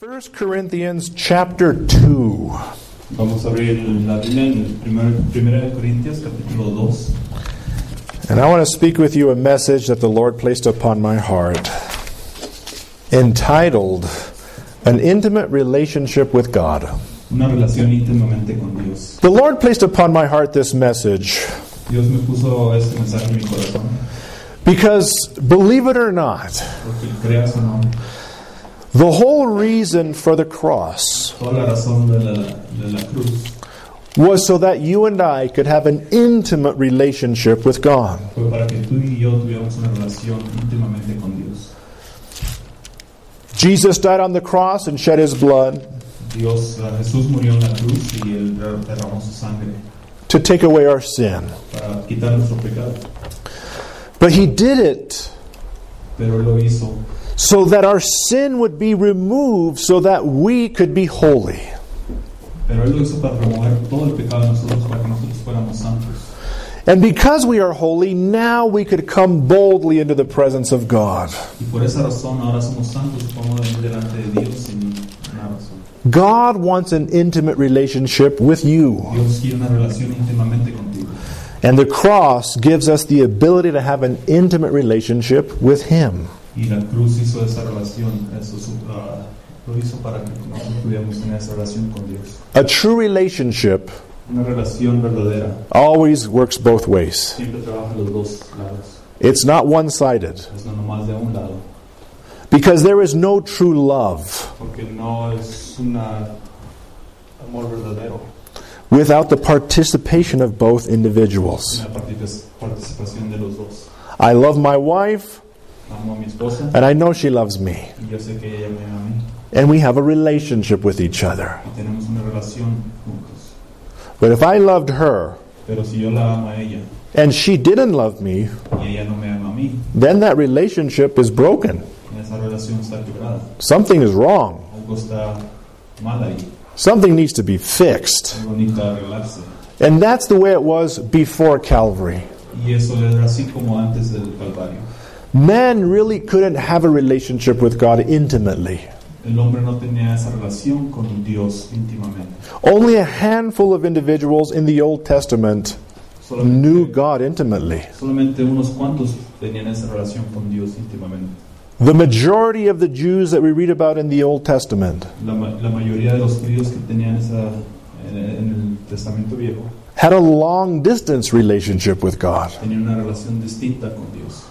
1 Corinthians chapter 2. Vamos a abrir la Biblia en 1 Corintios capítulo 2. And I want to speak with you a message that the Lord placed upon my heart, entitled, An Intimate Relationship with God. Una relación íntimamente con Dios. The Lord placed upon my heart this message Dios me puso este mensaje en mi corazón. Because, believe it or not, Porque creas o no, the whole reason for the cross toda la razón de la cruz was so that you and I could have an intimate relationship with God. fue para que tú y yo tuviéramos una relación íntimamente con Dios. Jesus died on the cross and shed his blood Jesús murió en la cruz y él derramó su sangre to take away our sin. para quitar nuestro pecado. But he did it Pero él lo hizo so that our sin would be removed so that we could be holy. Pero él lo hizo para remover todo el pecado de nosotros, para que nosotros fuéramos santos. And because we are holy, now we could come boldly into the presence of God. Y por esa razón ahora somos santos, podemos venir delante de Dios sin una razón. God wants an intimate relationship with you. Dios quiere una relación íntimamente contigo. And the cross gives us the ability to have an intimate relationship with Him. Y la cruz hizo esa relación, lo hizo para que nosotros pudiéramos tener esa relación con Dios. A true relationship Una relación verdadera always works both ways. siempre trabaja los dos lados. It's not one-sided. Es no nomás de un lado. Because there is no true love Porque no es un amor verdadero without the participation of both individuals. sin la participación de los dos. I love my wife, Amo a mi esposa and I know she loves me. y yo sé que ella me ama a mí. And we have a relationship with each other. Y tenemos una relación juntos. But if I loved her, Pero si yo la amo a ella and she didn't love me, y ella no me ama a mí, then that relationship is broken. esa relación está quebrada. Something is wrong. Algo está mal ahí. Something needs to be fixed. Algo necesita arreglarse. And that's the way it was before Calvary. Y eso era así como antes del Calvario. Man really couldn't have a relationship with God intimately. El hombre no tenía esa relación con Dios íntimamente. Only a handful of individuals in the Old Testament knew God intimately. Solamente unos cuantos tenían esa relación con Dios íntimamente. The majority of the Jews that we read about in the Old Testament La mayoría de los judíos que tenían esa en el Testamento Viejo had a long distance relationship with God. tenían una relación distinta con Dios.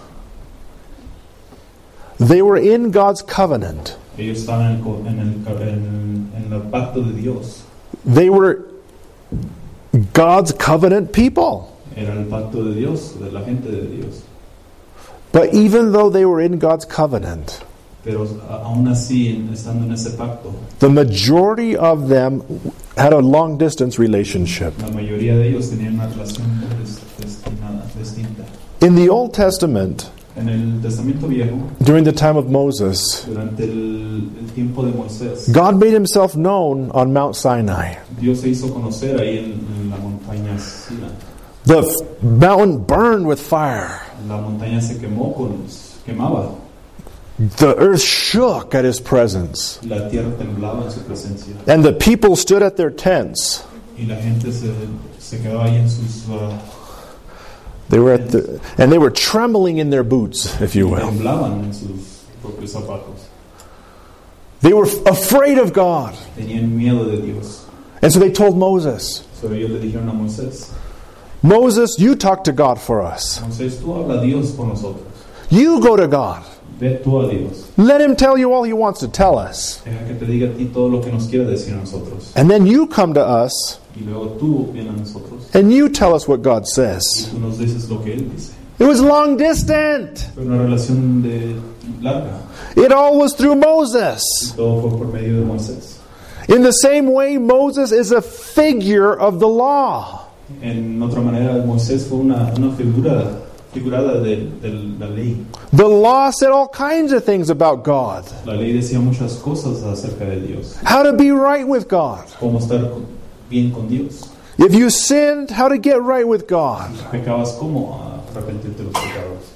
They were in God's covenant. Ellos estaban en el pacto de Dios. They were God's covenant people. Era el pacto de Dios, de la gente de Dios. But even though they were in God's covenant, Pero aún así, estando en ese pacto, the majority of them had a long distance relationship. la mayoría de ellos tenían una relación distinta. In the Old Testament, En el Testamento Viejo, during the time of Moses, durante el tiempo de Moisés, God made Himself known on Mount Sinai. Dios se hizo conocer ahí en la montaña Sina. The mountain burned with fire. La montaña se quemaba. The earth shook at His presence. La tierra temblaba en su presencia. And the people stood at their tents. Y la gente se quedaba ahí en sus... They were trembling in their boots, if you will. Temblaban en sus propios zapatos. They were afraid of God. Tenían miedo de Dios. And so they told Moses, So ellos le dijeron a Moisés, Moses, you talk to God for us. Moisés, tú habla a Dios por nosotros. You go to God. Ve tú a Dios. Let Him tell you all He wants to tell us. Deja que te diga a ti todo lo que nos quiera decir a nosotros. And then you come to us Y luego tú vienes a nosotros. and you tell us what God Y says. tú nos dices lo que Él dice. It was long distant. Fue una relación larga. It all was through Moses. Todo fue por medio de Moisés. In the same way, Moses is a figure of the law. En otra manera, Moisés fue una figurada de la ley. The law said all kinds of things about God. La ley decía muchas cosas acerca de Dios. How to be right with God. Cómo estar bien con Dios. If you sinned, how to get right with God. Pecabas, cómo arrepentirte de los pecados.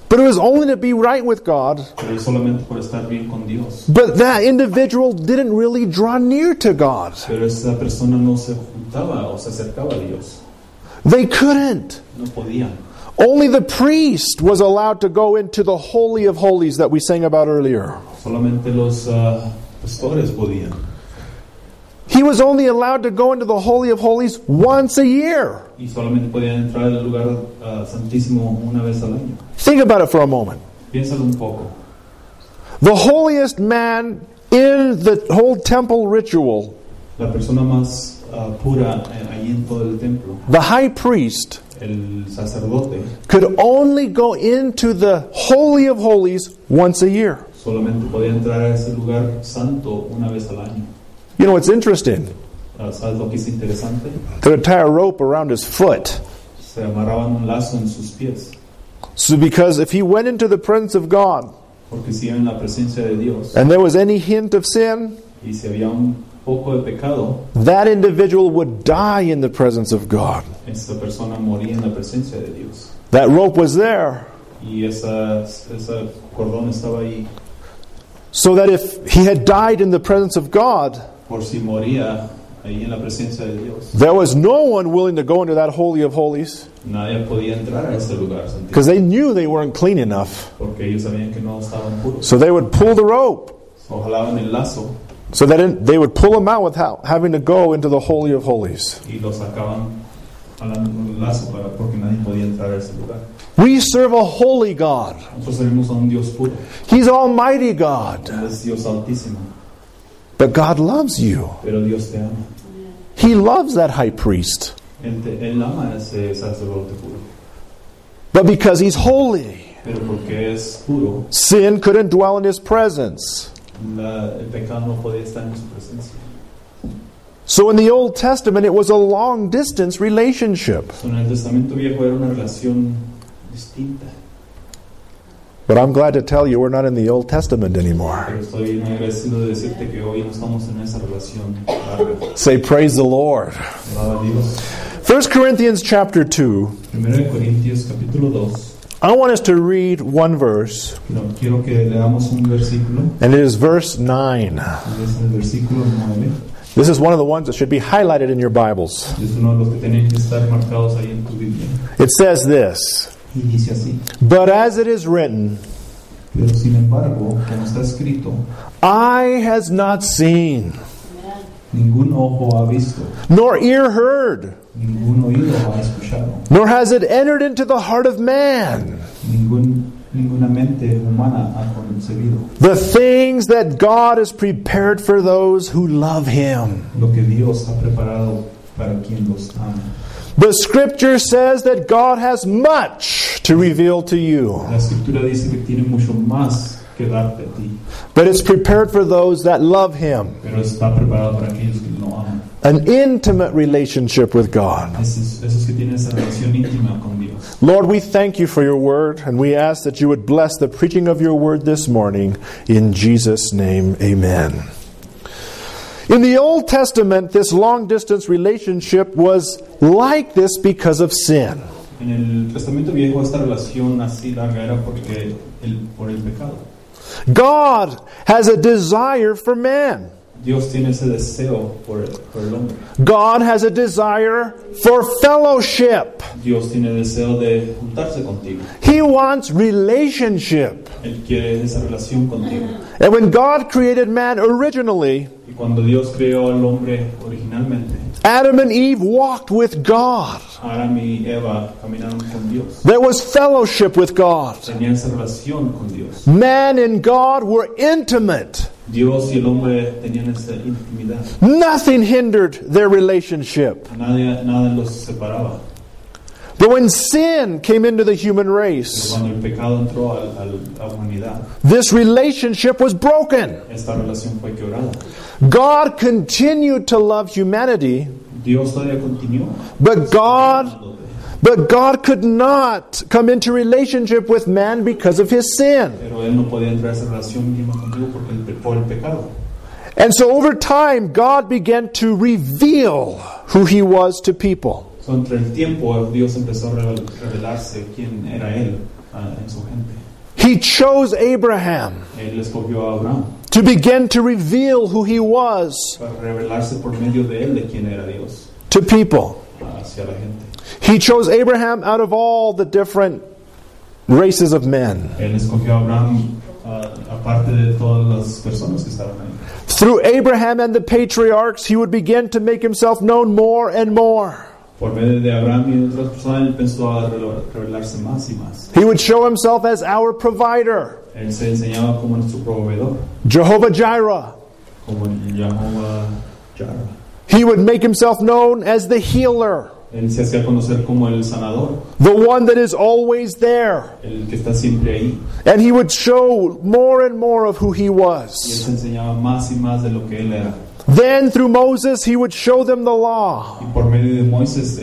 But it was only to be right with God. pero es solamente por estar bien con Dios. But that individual didn't really draw near to God. Pero esa persona no se juntaba o se acercaba a Dios. They couldn't. No podían. Only the priest was allowed to go into the Holy of Holies that we sang about earlier. Solamente los pastores podían. He was only allowed to go into the Holy of Holies once a year. Y solamente podían entrar al lugar santísimo una vez al año. Think about it for a moment. Piénsalo un poco. The holiest man in the whole temple ritual, La persona más pura allí en todo el templo, the high priest, el sacerdote, could only go into the Holy of Holies once a year. solamente podía entrar a ese lugar santo una vez al año. You know what's interesting? ¿Sabes lo que es interesante? They would tie a rope around his foot. Se amarraban un lazo en sus pies. So because if he went into the presence of God Porque si en la presencia de Dios and there was any hint of sin, y si había un poco de pecado, that individual would die in the presence of God. esa persona moría en la presencia de Dios. That rope was there Y esa cordón estaba ahí so that if he had died in the presence of God, por si moría ahí en la presencia de Dios. there was no one willing to go into that Holy of Holies Nadie podía entrar a ese lugar santísimo because they knew they weren't clean enough. porque ellos sabían que no estaban puros. So they would pull the rope O jalaban el lazo so that they would pull him out without having to go into the Holy of Holies. y lo sacaban jalando el lazo porque nadie podía entrar a ese lugar. We serve a holy God. Nosotros servimos a un Dios puro, He's Almighty God. Él es Dios altísimo, But God loves you. pero Dios te ama. He loves that high priest. Él ama a ese sacerdote puro, But because he's holy, pero porque es puro, sin couldn't dwell in his presence. el pecado no podía estar en su presencia. So in the Old Testament, it was a long distance relationship. En el Testamento Viejo era una relación distinta, But I'm glad to tell you we're not in the Old Testament anymore. pero estoy muy agradecido de decirte que hoy no estamos en esa relación larga. Say, praise the Lord. Alaba a Dios. 1 Corinthians chapter 2. 1 Corintios capítulo 2. I want us to read one verse, Quiero que leamos un versículo. and it is verse 9. Es el versículo 9. This is one of the ones that should be highlighted in your Bibles. Es uno de los que tienen que estar marcados ahí en tu Biblia. It says this, Y dice así: but as it is written, pero sin embargo, como está escrito, eye has not seen, ningún ojo ha visto, nor ear heard, ningún oído ha escuchado, nor has it entered into the heart of man ninguna mente humana ha concebido the things that God has prepared for those who love Him. lo que Dios ha preparado para quien los ama. The Scripture says that God has much to reveal to you, La Escritura dice que tiene mucho más que darte a ti, but it's prepared for those that love Him. pero está preparado para aquellos que lo aman. An intimate relationship with God. Esos que tienen esa relación íntima con Dios. Lord, we thank you for your word, and we ask that you would bless the preaching of your word this morning. In Jesus' name, amen. In the Old Testament, this long-distance relationship was like this because of sin. En el Testamento Viejo esta relación así larga era por el pecado. God has a desire for man. Dios tiene ese deseo por el hombre. God has a desire for fellowship. Dios tiene deseo de juntarse contigo. He wants relationship. Él quiere esa relación contigo. And when God created man originally, Y cuando Dios creó al hombre originalmente, Adam and Eve walked with God. Adán y Eva caminaron con Dios. There was fellowship with God. Tenían esa relación con Dios. Man and God were intimate. Dios y el hombre tenían esa intimidad. Nothing hindered their relationship. Nada los separaba. But when sin came into the human Pero race, cuando el pecado entró a la humanidad, this relationship was broken. esta relación fue quebrada. God continued to love humanity, Dios todavía continuó. but God could not come into relationship with man because of his sin. Pero él no podía entrar a esa relación íntima contigo por el pecado. And so over time, God began to reveal who he was to people. So, entre el tiempo, Dios empezó a revelarse quién era él. en su gente. He chose Abraham Él escogió a Abraham to begin to reveal who he was para revelarse por medio de él de quién era Dios to people. hacia la gente. He chose Abraham out of all the different races of men. Él escogió a Abraham aparte de todas las personas que estaban ahí. Through Abraham and the patriarchs, he would begin to make himself known more and more. Por medio de Abraham y otras personas, él pensó a revelarse más y más. He would show himself as our provider, Él se enseñaba como nuestro proveedor, Jehovah Jireh. como llamaba Jireh. He would make himself known as the healer, Él se hacía conocer como el sanador, the one that is always there. el que está siempre ahí. And he would show more and more of who he Y él was. se enseñaba más y más de lo que él era. Then through Moses, he would show them the law. Y por medio de Moisés,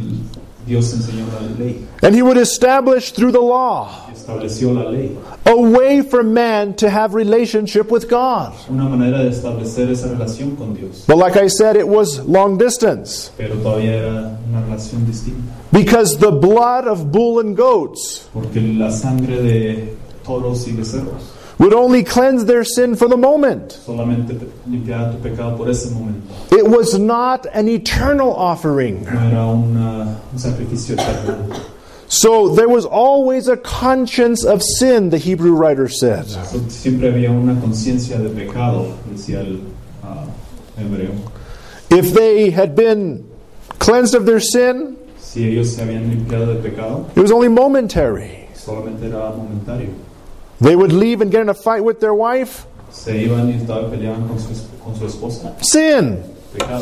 Dios enseñó la ley. And he would establish through the law Y estableció la ley. a way for man to have relationship with God. Una manera de establecer esa relación con Dios. But like I said, it was long distance. Pero todavía era una relación distinta. Because the blood of bull and goats Porque la sangre de toros y becerros would only cleanse their sin for the moment. solamente limpiaba tu pecado por ese momento. It was not an eternal offering. No era un sacrificio eterno. So there was always a conscience of sin, the Hebrew writer said. Siempre había una conciencia de pecado, decía el hebreo. If they had been cleansed of their sin, Si ellos se habían limpiado de pecado, it was only momentary. solamente era momentario. They would leave and get in a fight with their wife. Se iban y peleaban con su esposa. Sin. Pecado.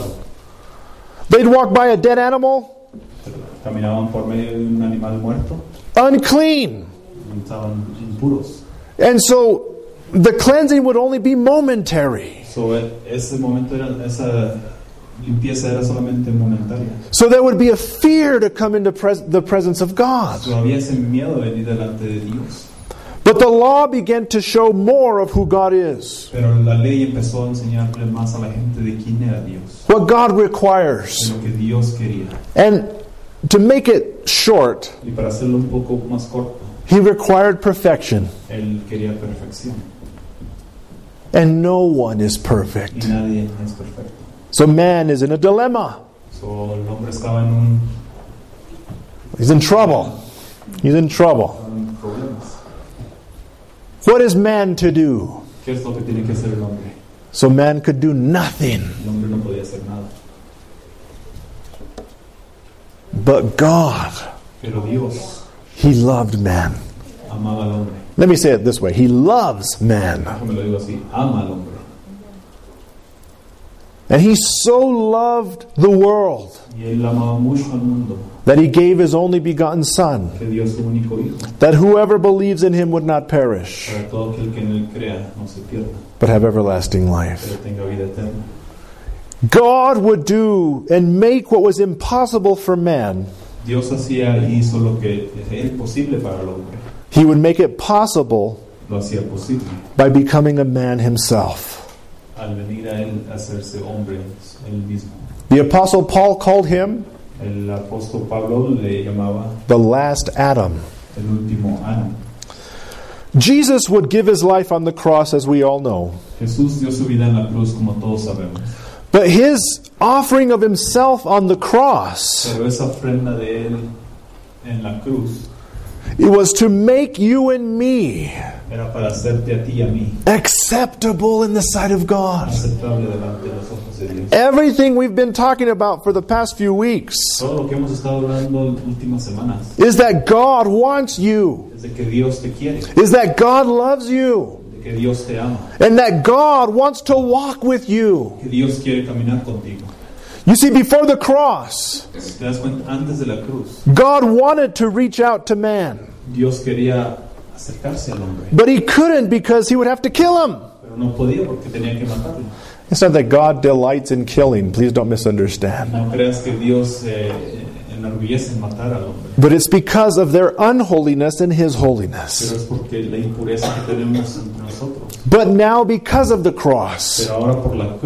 They'd walk by a dead animal. Caminaban por medio de un animal muerto. Unclean. Estaban impuros. And so the cleansing would only be momentary. So, ese momento esa limpieza era solamente momentaria. So there would be a fear to come into the presence of God. So, había ese miedo de venir delante de Dios. But the law began to show more of who God is. Pero la ley empezó a enseñarle más a la gente de quién era Dios, What God de requires. lo que Dios quería. And to make it short, Y para hacerlo un poco más corto, He required perfection. Él quería perfección. And no one is Y perfect. nadie es perfecto. So man is in a dilemma. So, el hombre estaba en He's in trouble. He's in trouble. problemas. What is man to do? ¿Qué es lo que tiene que hacer el hombre? So man could do nothing. El hombre no podía hacer nada. But God, Pero Dios He loved man. amaba al hombre. Let me say it this way. He loves man. Déjame lo digo así, ama al hombre. And He so loved the world Y él amaba mucho al mundo, that He gave His only begotten Son, que dio su único hijo, that whoever believes in Him would not perish, para todo aquel que en él crea no se pierda, but have everlasting life. pero tenga vida eterna. God would do and make what was impossible for man. Dios hacía y hizo lo que era imposible para el hombre. He would make it possible Lo hacía posible by becoming a man Himself. al venir a él a hacerse hombre él mismo. The Apostle Paul called Him El apóstol Pablo le llamaba the last Adam. el último Adán. Jesus would give His life on the cross, as we all know. Jesús dio su vida en la cruz, como todos sabemos. But His offering of Himself on the cross, Pero esa ofrenda de él en la cruz it was to make you and me era para hacerte a ti y a mí acceptable in the sight of God. aceptable delante de los ojos de Dios. Everything we've been talking about for the past few weeks Todo lo que hemos estado hablando en las últimas semanas is that God wants you, es de que Dios te quiere, is that God loves you, de que Dios te ama, and that God wants to walk with you. que Dios quiere caminar contigo. You see, before the cross, Si te das cuenta, antes de la cruz, God wanted to reach out to man, Dios quería acercarse al hombre, but He couldn't because He would have to kill him. pero no podía porque tenía que matarlo. It's not that God delights in killing. Please don't misunderstand. No creas que Dios enorgullece en matar al hombre, But it's because of their unholiness and His holiness. pero es porque la impureza que tenemos entre nosotros. But now, because of the cross, Pero ahora por la cruz,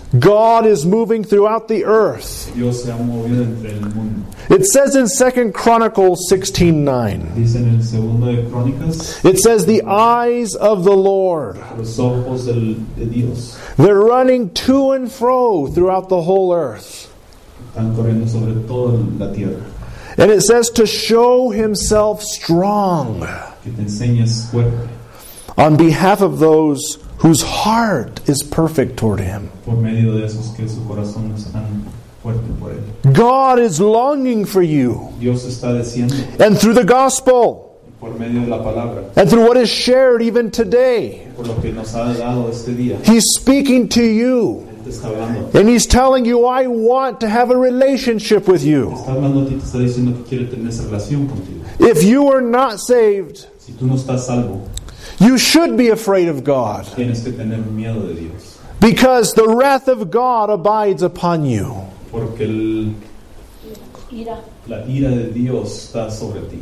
God is moving throughout the earth. Dios se ha movido entre el mundo. It says in 2 Chronicles 16:9. Dice en el segundo de Crónicas, It says the eyes of the Lord. los ojos de Dios They're running to and fro throughout the whole earth. están corriendo sobre toda la tierra. And it says to show himself strong Que te enseñes fuerte on behalf of those whose heart is perfect toward him. por medio de esos que su corazón es tan fuerte por él. God is longing for you. Dios está diciendo And through the gospel, por medio de la palabra, and through what is shared even today, por lo que nos ha dado este día, he's speaking to you. Él te está hablando. And he's telling you, I want to have a relationship with you. Está hablando a ti, te está diciendo que quiere tener esa relación contigo. If you are not saved, Si tú no estás salvo, you should be afraid of God, tienes que tener miedo de Dios, because the wrath of God abides upon you. porque la ira de Dios está sobre ti.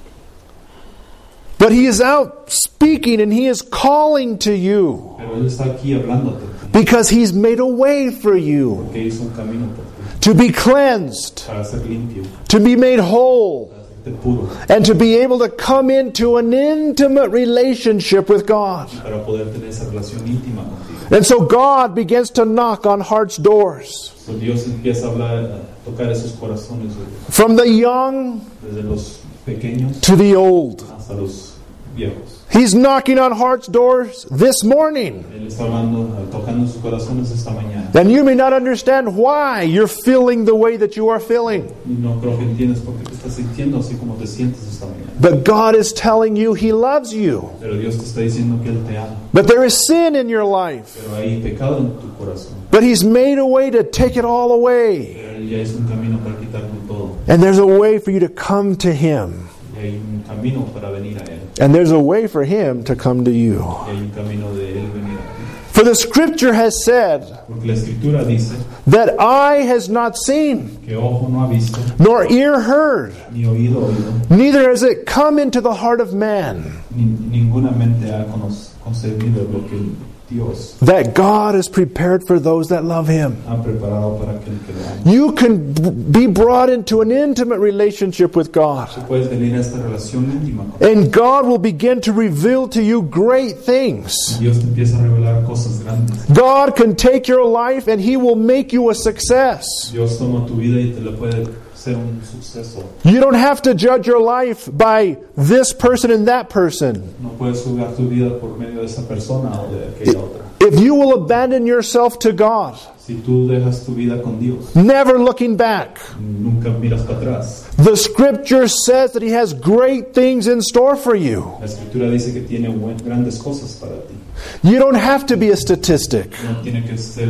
But he is out speaking and he is calling to you, Pero Él está aquí hablándote, because he's made a way for you porque hizo un camino por ti, to be cleansed, para ser limpio, to be made whole, para hacerte puro, and to be able to come into an intimate relationship with God. para poder tener esa relación íntima contigo. And so God begins to knock on hearts' doors, So Dios empieza a hablar, a tocar esos corazones, from the young desde los pequeños to the old. hasta los viejos. He's knocking on hearts' doors this morning. Él está hablando, tocando sus corazones esta mañana. And you may not understand why you're feeling the way that you are feeling. Y no creo que entiendas por qué te estás sintiendo así como te sientes esta mañana. But God is telling you He loves you. Pero Dios te está diciendo que Él te ama. But there is sin in your life. Pero hay pecado en tu corazón. But He's made a way to take it all away. Pero Él ya hizo un camino para quitarlo todo. And there's a way for you to come to Him. Y hay un camino para venir a Él. And there's a way for Him to come to you. Y hay un camino de Él venir a ti. For the Scripture has said Porque la Escritura dice that eye has not seen, que ojo no ha visto, nor ear heard, ni oído oído, neither has it come into the heart of man, ni ninguna mente ha concebido lo que Dios that God has prepared for those that love Him. ha preparado para aquel que lo ama. You can be brought into an intimate relationship with God. Tú puedes venir a esta relación íntima con And God will begin to reveal to you great things. Dios. Te empieza a revelar cosas grandes. God can take your life and He will make you a success. Dios toma tu vida y te la puede hacer un suceso. You don't have to judge your life by this person and that person. No puedes juzgar tu vida por medio de esa persona o de aquella otra. If you will abandon yourself to God, Si tú dejas tu vida con Dios, never looking back, nunca miras para atrás. the Scripture says that He has great things in store for you. La Escritura dice que tiene grandes cosas para ti. You don't have to be a statistic. No tiene que ser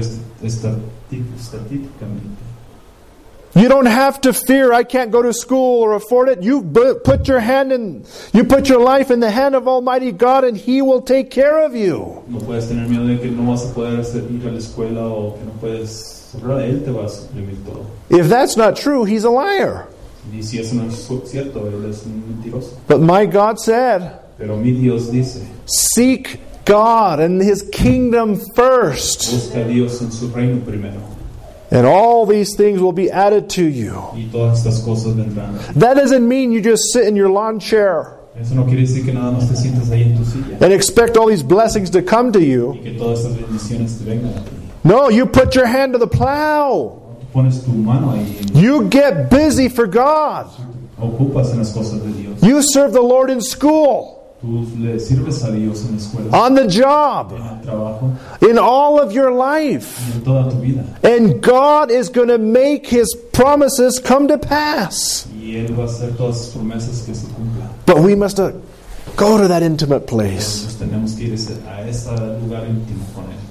estadísticamente. You don't have to fear I can't go to school or afford it. You put your life in the hand of Almighty God and He will take care of you. No puedes tener miedo de que no vas a poder ir a la escuela o que no puedes. Él te va a suprimir todo. If that's not true, He's a liar. Y si eso no es cierto, Él es un mentiroso. But my God said, Pero mi Dios dice, seek God and His kingdom first, busca a Dios en su reino primero. and all these things will be added to you. Y todas estas cosas vendrán. That doesn't mean you just sit in your lawn chair Eso no quiere decir que nada más te sientas ahí en tu silla and expect all these blessings to come to you. y que todas estas bendiciones te vengan a ti. No, you put your hand to the plow. Tú pones tu mano ahí y You get busy for God. ocupas en las cosas de Dios. You serve the Lord in school, Tú le sirves a Dios en la escuela, on the job, en el trabajo, in all of your life. y en toda tu vida. And God is going to make His promises come to pass. Y Él va a hacer todas sus promesas que se cumplan. But we must go to that intimate place. Entonces tenemos que ir a ese lugar íntimo con Él.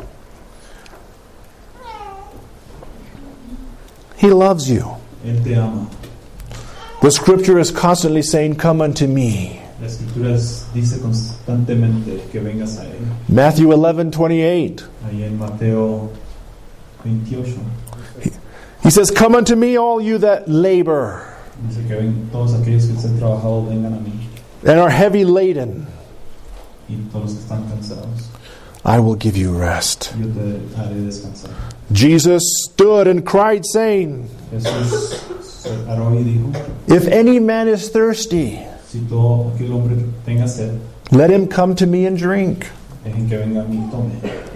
He loves you. Él te ama. The Scripture is constantly saying, come unto me. La Escritura dice constantemente que vengas a Él. Matthew 11:28. Ahí en Mateo 28. He says, come unto me, all you that labor Dice que todos aquellos que estén trabajados vengan a mí. and are heavy laden. Y todos los que están cansados. I will give you rest. yo te haré descansar. Jesus stood and cried, saying, Jesús se paró y dijo, If any man is thirsty, si todo aquel hombre tenga sed, let him come to me and drink. dejen que venga a mí y tome.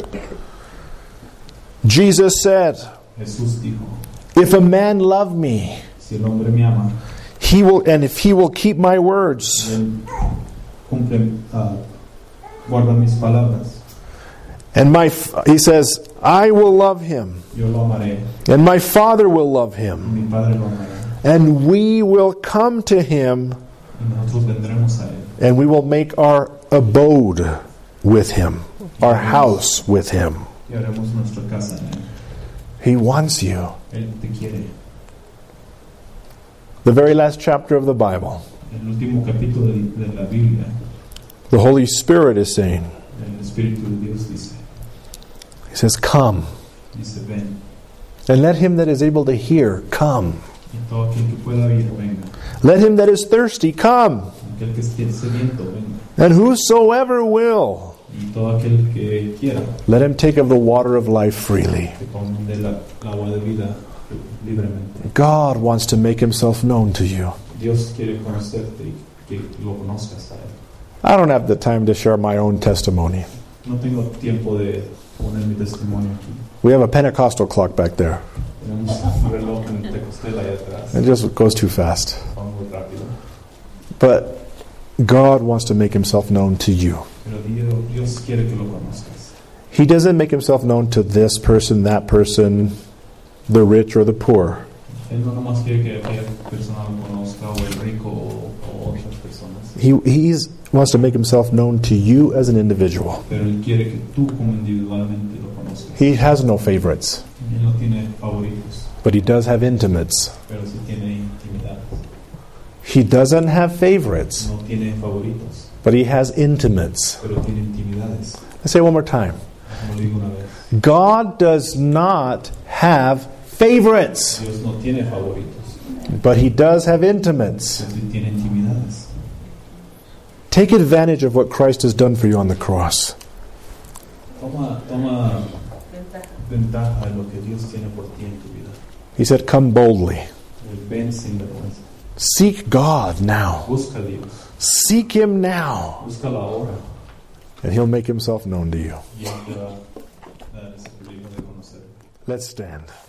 Jesus said, Jesús dijo, If a man love me, si el hombre me ama, if he will keep my words, él cumple, guarda mis palabras, and he says, I will love him, yo lo amaré, and my Father will love him, mi Padre lo amará, and we will come to him, y nosotros vendremos a él, and we will make our abode with him, our house with him. y haremos nuestra casa en él. He wants you. Él te quiere. The very last chapter of the Bible, El último capítulo de la Biblia, the Holy Spirit is saying, el Espíritu de Dios dice, He says, Come, ven, and let him that is able to hear come. y todo aquel que pueda oír, venga, Let him that is thirsty come, aquel que esté sediento, venga, and whosoever will, y todo aquel que quiera, let him take of the water of life freely. que tome de la agua de vida libremente. God wants to make himself known to you. Dios quiere conocerte y que lo conozcas a él. I don't have the time to share my own testimony. No tengo tiempo de poner mi testimonio aquí. We have a Pentecostal clock back there. Tenemos un reloj en Pentecostal ahí atrás. It just goes too fast. Va muy rápido. But God wants to make himself known to you. Pero Dios quiere que lo conozcas. He doesn't make himself known to this person, that person, the rich or the poor. Él no nomás quiere que aquella persona lo conozca, o el rico, o otras personas. He wants to make himself known to you as an individual. Pero Él quiere que tú como individualmente lo conozcas. He has no favorites, Él no tiene favoritos, but he does have intimates. pero sí tiene intimidad. He doesn't have favorites, No tiene favoritos, but he has intimates. pero tiene intimidades. Let's say it one more time. Como digo una vez, God does not have favorites, Dios no tiene favoritos, but he does have intimates. pero sí tiene intimidades. Take advantage of what Christ has done for you on the cross. Toma ventaja de lo que Dios tiene por ti en tu vida. He said, Come boldly. Ven sin vergüenza. Seek God now. Busca a Dios. Seek him now. Búscalo ahora. And he'll make himself known to you. Y Él te va a dar ese privilegio de conocerlo. Let's stand.